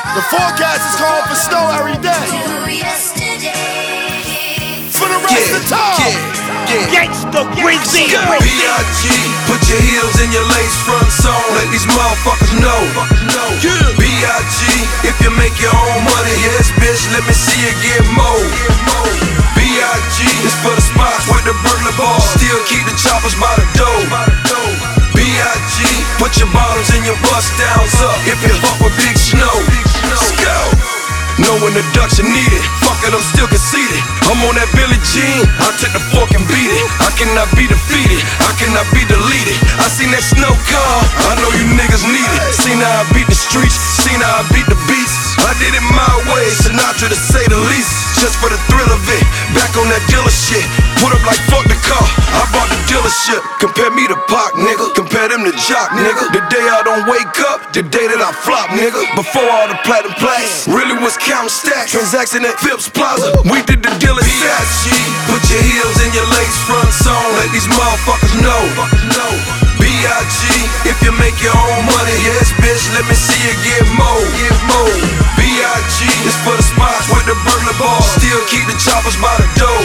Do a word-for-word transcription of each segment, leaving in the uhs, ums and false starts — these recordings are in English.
The forecast is calling for snow every day. For the rest Yeah, of time. yeah, yeah. Gangsta Grizzly. B I G, put your heels in your lace fronts on. Let these motherfuckers know. B I G, if you make your own money, yes, bitch, let me see you get more. B I G is for the spots with the burglar bars. Still keep the choppers by the door. B I G, put your bottoms and your bust downs up if you fuck with Big Snow. Let's go. No introduction needed, fuck it, I'm still conceited. I'm on that Billie Jean, I take the fork and beat it. I cannot be defeated, I cannot be deleted. I seen that snow come, I know you niggas need it. Seen how I beat the streets, seen how I beat the beats. I did it my way, Sinatra to say the least. Just for the thrill of it, back on that dealer shit. Put up like fuck the car, I bought the dealership. Compare me to Pac, nigga, compare them to Jock, nigga. The day I don't wake up, the day that I flop, nigga. Before all the platinum plaques, really was counting stacks. Transaction at Phipps Plaza, we did the deal at B I G, put your heels in your lace fronts on. Let these motherfuckers know. B I G, if you make your own money, yes, bitch, let me see you get more. B I G is for the spots with the burglar bars. Still keep the choppers by the door.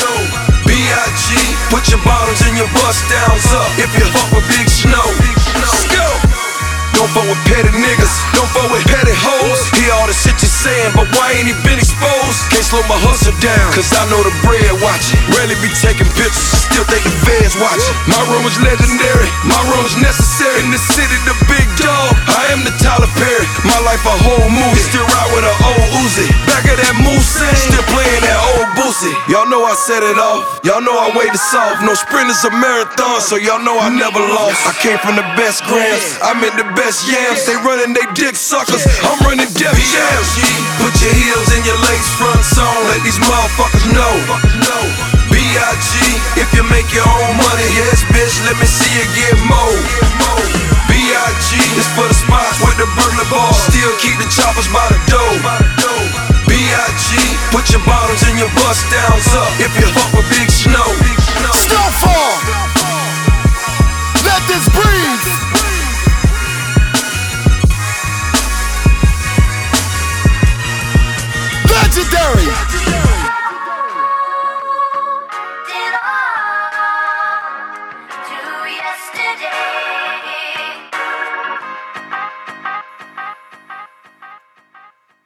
B I G, put your bottoms and your bust downs up if you fuck with Big Snow. Let's go. Don't fuck with petty niggas, don't fuck with petty hoes. Hear all the shit you saying, but why ain't he been exposed? Can't slow my hustle down, cause I know the bread watching. Rarely be taking pictures, still think the feds watching. My room is legendary, my room is necessary. In the city, the big dog, I am the Tyler Perry. My life a whole movie, still ride with an old Uzi. Back of that moose, still playing that old Boosie. Y'all know I set it off, y'all know I weighed this off. No sprint is a marathon, so y'all know I never lost. I came from the best grams, I meant the best yams. They running they dick suckers, I'm running Def Jams. Put your heels in your lace fronts on. Let these motherfuckers know. B I G, if you make your own money, yes, bitch,